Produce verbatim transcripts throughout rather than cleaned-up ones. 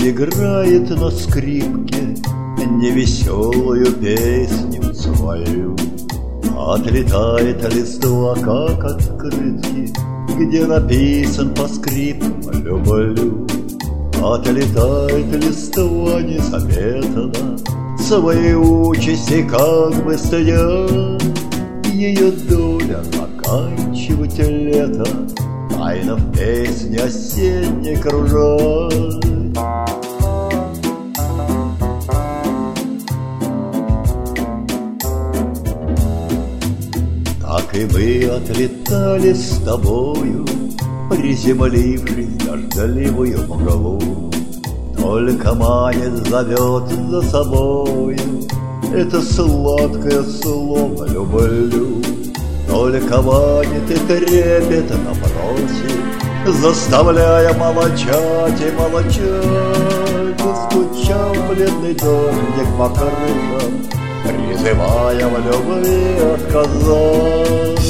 играет на скрипке невеселую песню свою. Отлетает листва, как открытки, где написан по скриптам «люблю». Отлетает листва незаметно, своей участи как бы стыдя. Ее доля заканчивать лето, тайно в песне осенней кружат. Так и мы отлетали с тобою, приземлившись в дождливую мглу. Только манит, зовет за собою это сладкое слово «люблю». Только манит и трепет напротив, заставляя молчать и молчать. Стучал бледный дождик по крышам, призывая в любви отказать.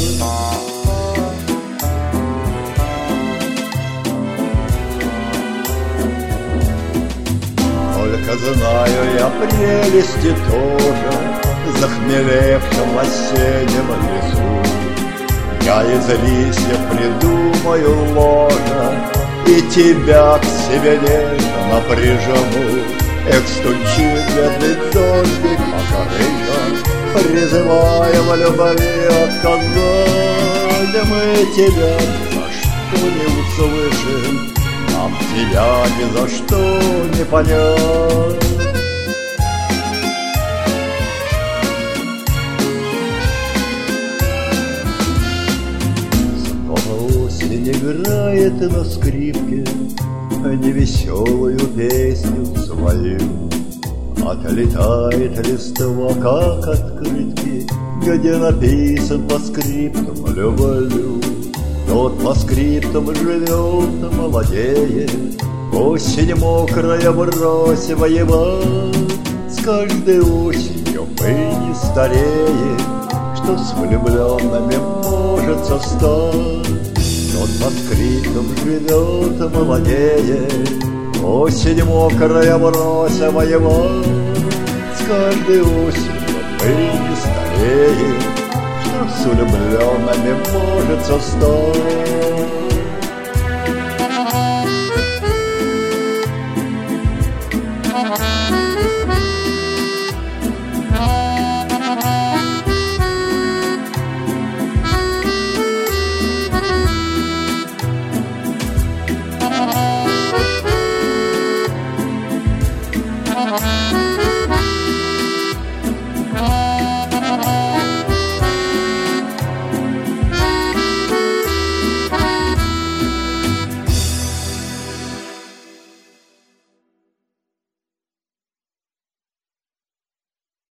Только знаю я прелести тоже, захмелевшим в осеннем лесу. Я из листьев придумаю ложа и тебя к себе нежно прижму. Эх, стучит бедный дождик по крышам, призывая в любви отказать. Мы тебя ни за что не услышим, нам тебя ни за что не понять. Снова осень играет на скрипке невеселую песню свою. Отлетает листва, как открытки, где написан по скриптам «люблю». Тот по скриптам живет, молодеет, осень мокрая брось воевать. С каждой осенью мы не стареем, что с влюбленными может состать. Тот по скриптам живет, молодеет, осень мокрая брось воевать. С каждой осенью мы не стареем, с влюбленными может состать. Thank you.